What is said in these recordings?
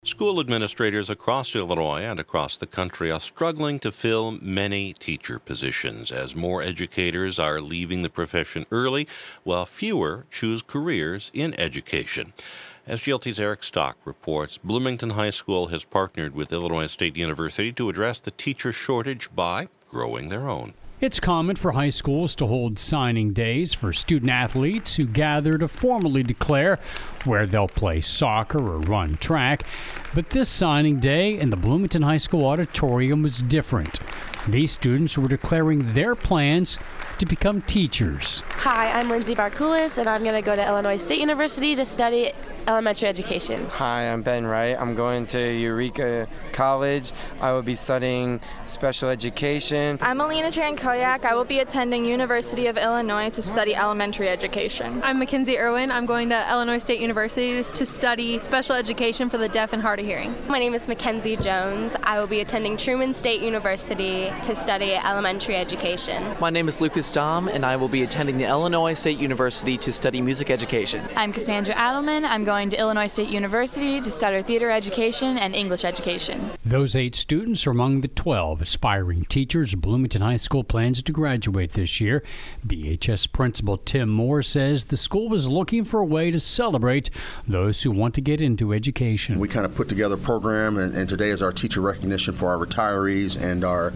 School administrators across Illinois and across the country are struggling to fill many teacher positions as more educators are leaving the profession early, while fewer choose careers in education. As GLT's Eric Stock reports, Bloomington High School has partnered with Illinois State University to address the teacher shortage by growing their own. It's common for high schools to hold signing days for student athletes who gather to formally declare where they'll play soccer or run track. But this signing day in the Bloomington High School auditorium was different. These students were declaring their plans to become teachers. Hi, I'm Lindsay Barkulis, and I'm going to go to Illinois State University to study elementary education. Hi, I'm Ben Wright. I'm going to Eureka College. I will be studying special education. I'm Alina Tran-Koyak. I will be attending University of Illinois to study elementary education. I'm Mackenzie Irwin. I'm going to Illinois State University to study special education for the deaf and hard of hearing. My name is Mackenzie Jones. I will be attending Truman State University to study elementary education. My name is Lucas Dom, and I will be attending the Illinois State University to study music education. I'm Cassandra Adelman. I'm going to Illinois State University to study theater education and English education. Those 8 students are among the 12 aspiring teachers Bloomington High School plans to graduate this year. BHS Principal Tim Moore says the school was looking for a way to celebrate those who want to get into education. We kind of put together a program, and today is our teacher recognition for our retirees and our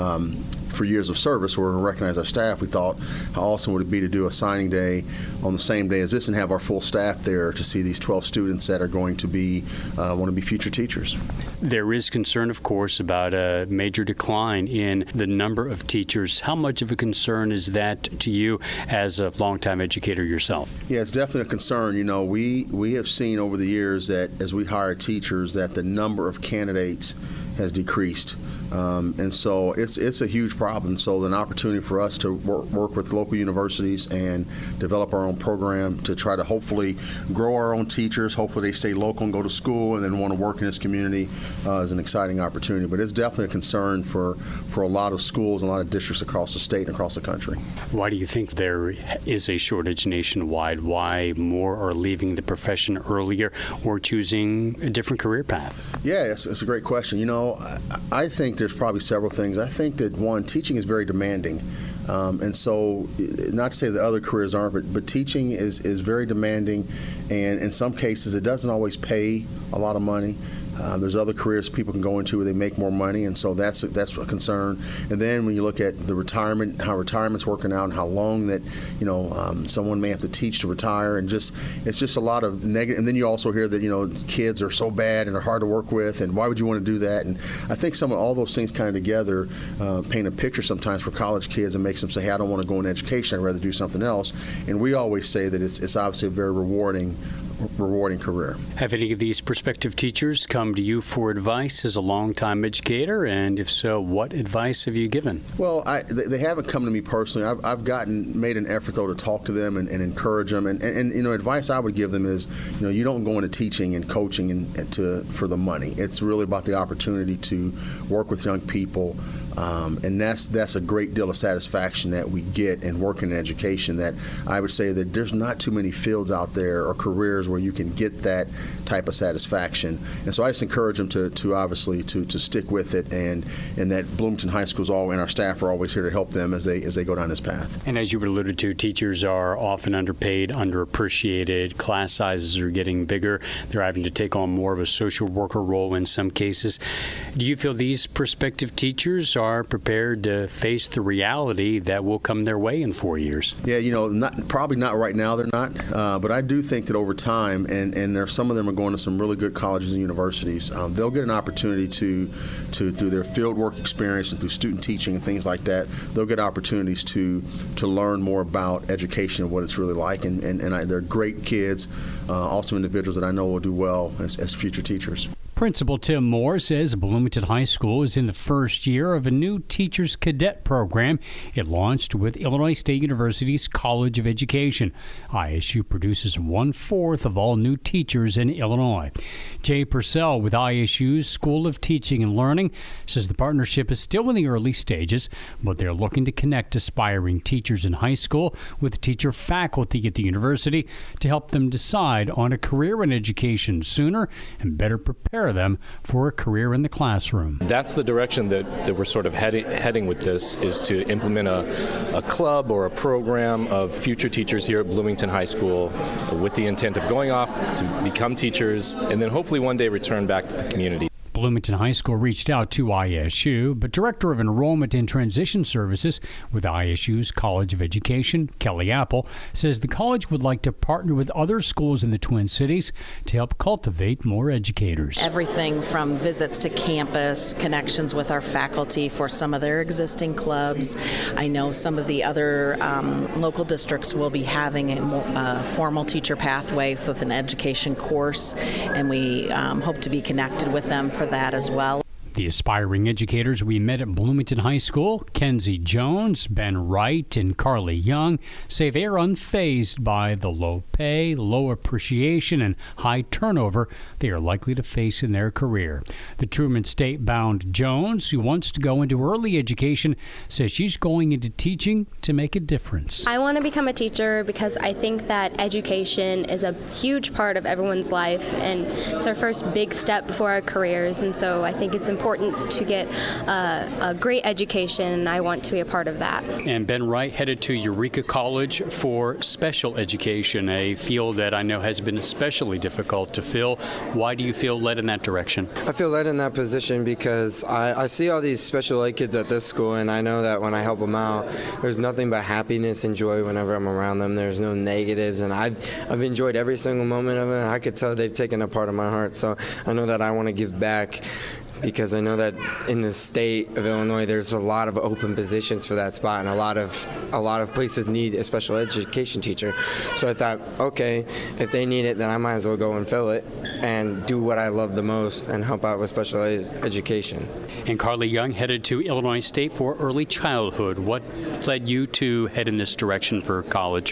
for years of service. We're going to recognize our staff. We thought how awesome would it be to do a signing day on the same day as this and have our full staff there to see these 12 students that are going to be want to be future teachers. There is concern, of course, about a major decline in the number of teachers. How much of a concern is that to you as a longtime educator yourself? Yeah, it's definitely a concern. You know, we have seen over the years that as we hire teachers that the number of candidates has decreased. And so it's a huge problem. So an opportunity for us to work with local universities and develop our own program to try to hopefully grow our own teachers. Hopefully they stay local and go to school and then want to work in this community is an exciting opportunity. But it's definitely a concern for a lot of schools and a lot of districts across the state and across the country. Why do you think there is a shortage nationwide? Why more are leaving the profession earlier or choosing a different career path? Yeah, it's a great question. You know, I think there's probably several things. I think that, one, teaching is very demanding. And so, not to say that other careers aren't, but teaching is very demanding. And in some cases, it doesn't always pay a lot of money. There's other careers people can go into where they make more money, and so that's a concern. And then when you look at the retirement, how retirement's working out, and how long that someone may have to teach to retire, and it's just a lot of negative. And then you also hear that kids are so bad and are hard to work with, and why would you want to do that? And I think all those things kind of together paint a picture sometimes for college kids and makes them say, hey, I don't want to go into education, I'd rather do something else. And we always say that it's obviously a very rewarding career. Have any of these prospective teachers come to you for advice as a longtime educator? And if so, what advice have you given? Well, they haven't come to me personally. I've made an effort, though, to talk to them and encourage them. And advice I would give them is, you don't go into teaching and coaching for the money. It's really about the opportunity to work with young people. And that's a great deal of satisfaction that we get in working in education, that I would say that there's not too many fields out there or careers where you can get that type of satisfaction. And so I just encourage them to obviously to stick with it, and that Bloomington High School's and our staff are always here to help them as they go down this path. And as you alluded to, teachers are often underpaid, underappreciated. Class sizes are getting bigger. They're having to take on more of a social worker role in some cases. Do you feel these prospective teachers are prepared to face the reality that will come their way in 4 years? Yeah, probably not right now. They're not, but I do think that over time, and some of them are going to some really good colleges and universities. They'll get an opportunity to through their field work experience and through student teaching and things like that. They'll get opportunities to learn more about education and what it's really like. And they're great kids, awesome individuals that I know will do well as future teachers. Principal Tim Moore says Bloomington High School is in the first year of a new Teachers Cadet program. It launched with Illinois State University's College of Education. ISU produces 1/4 of all new teachers in Illinois. Jay Purcell with ISU's School of Teaching and Learning says the partnership is still in the early stages, but they're looking to connect aspiring teachers in high school with teacher faculty at the university to help them decide on a career in education sooner and better prepare prepare them for a career in the classroom. That's the direction that we're sort of heading with this, is to implement a club or a program of future teachers here at Bloomington High School with the intent of going off to become teachers and then hopefully one day return back to the community. Bloomington High School reached out to ISU, but Director of Enrollment and Transition Services with ISU's College of Education, Kelly Apple, says the college would like to partner with other schools in the Twin Cities to help cultivate more educators. Everything from visits to campus, connections with our faculty for some of their existing clubs. I know some of the other local districts will be having a formal teacher pathway with an education course, and we hope to be connected with them for that as well. The aspiring educators we met at Bloomington High School, Kenzie Jones, Ben Wright, and Carly Young, say they are unfazed by the low pay, low appreciation, and high turnover they are likely to face in their career. The Truman State-bound Jones, who wants to go into early education, says she's going into teaching to make a difference. I want to become a teacher because I think that education is a huge part of everyone's life, and it's our first big step before our careers, and so I think it's important to get a great education, and I want to be a part of that. And Ben Wright headed to Eureka College for special education, a field that I know has been especially difficult to fill. Why do you feel led in that direction? I feel led in that position because I see all these special ed kids at this school, and I know that when I help them out, there's nothing but happiness and joy whenever I'm around them. There's no negatives, and I've enjoyed every single moment of it. I could tell they've taken a part of my heart, so I know that I want to give back, because I know that in the state of Illinois there's a lot of open positions for that spot, and a lot of places need a special education teacher. So I thought, okay, if they need it, then I might as well go and fill it and do what I love the most and help out with special education. And Carly Young headed to Illinois State for early childhood. What led you to head in this direction for college?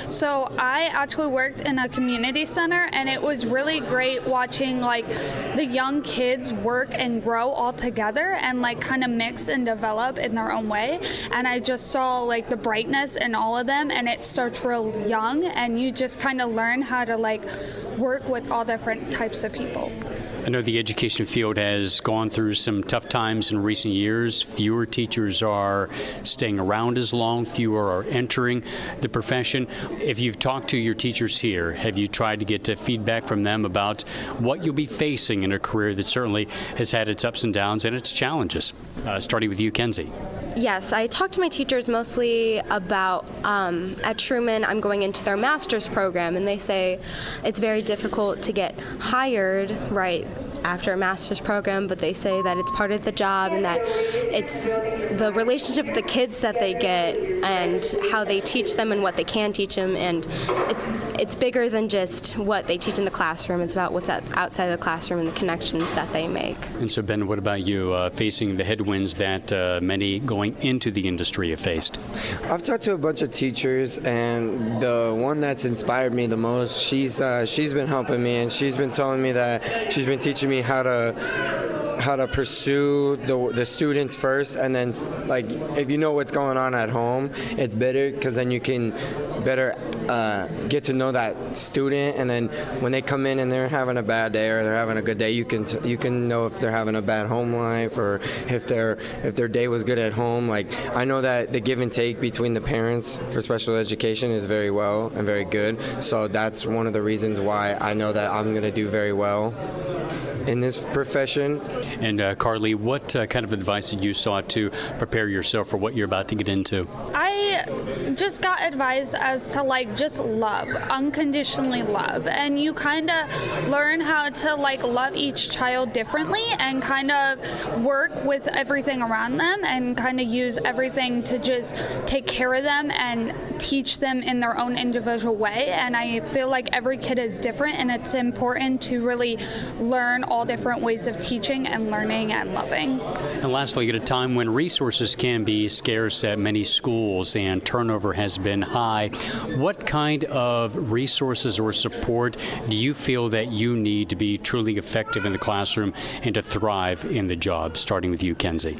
So I actually worked in a community center, and it was really great watching like the young kids work and grow all together and like kind of mix and develop in their own way. And I just saw like the brightness in all of them, and it starts real young, and you just kind of learn how to like work with all different types of people. I know the education field has gone through some tough times in recent years. Fewer teachers are staying around as long, fewer are entering the profession. If you've talked to your teachers here, have you tried to get feedback from them about what you'll be facing in a career that certainly has had its ups and downs and its challenges? Starting with you, Kenzie. Yes, I talked to my teachers mostly about, at Truman, I'm going into their master's program, and they say it's very difficult to get hired right after a master's program, but they say that it's part of the job, and that it's the relationship with the kids that they get and how they teach them and what they can teach them, and it's bigger than just what they teach in the classroom. It's about what's outside of the classroom and the connections that they make. And so, Ben, what about you, facing the headwinds that many going into the industry have faced? I've talked to a bunch of teachers, and the one that's inspired me the most, she's been helping me, and she's been telling me that she's been teaching me how to pursue the students first, and then like if you know what's going on at home, it's better because then you can better get to know that student, and then when they come in and they're having a bad day or they're having a good day, you can know if they're having a bad home life or if their day was good at home. Like I know that the give and take between the parents for special education is very well and very good, so that's one of the reasons why I know that I'm going to do very well in this profession. And Carly, what kind of advice did you sought to prepare yourself for what you're about to get into? I just got advice as to like just love, unconditionally love, and you kind of learn how to like love each child differently and kind of work with everything around them and kind of use everything to just take care of them and teach them in their own individual way. And I feel like every kid is different, and it's important to really learn all different ways of teaching and learning and loving. And lastly, at a time when resources can be scarce at many schools and turnover has been high, what kind of resources or support do you feel that you need to be truly effective in the classroom and to thrive in the job? Starting with you, Kenzie.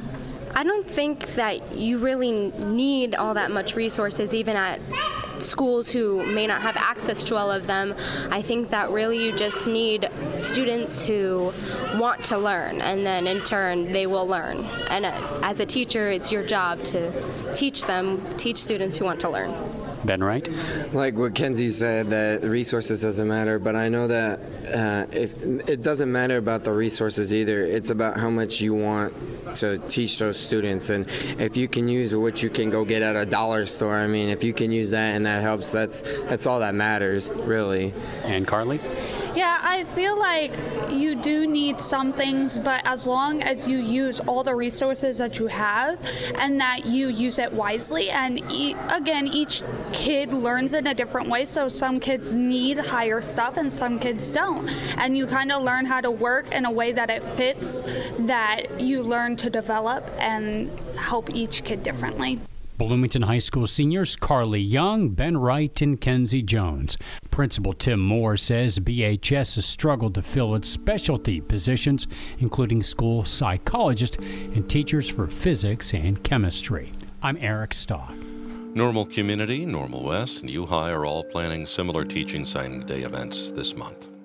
I don't think that you really need all that much resources, even at schools who may not have access to all of them. I think that really you just need students who want to learn, and then in turn they will learn. And as a teacher, it's your job to teach students who want to learn. Ben Wright? Like what Kenzie said, that resources doesn't matter, but I know that it doesn't matter about the resources either. It's about how much you want to teach those students, and if you can use what you can go get at a dollar store, I mean, if you can use that and that helps, that's all that matters, really. And Carly? Yeah, I feel like you do need some things, but as long as you use all the resources that you have and that you use it wisely, and again, each kid learns in a different way, so some kids need higher stuff and some kids don't. And you kind of learn how to work in a way that it fits, that you learn to develop and help each kid differently. Bloomington High School seniors Carly Young, Ben Wright, and Kenzie Jones. Principal Tim Moore says BHS has struggled to fill its specialty positions, including school psychologists and teachers for physics and chemistry. I'm Eric Stock. Normal Community, Normal West, and U-High are all planning similar Teaching Signing Day events this month.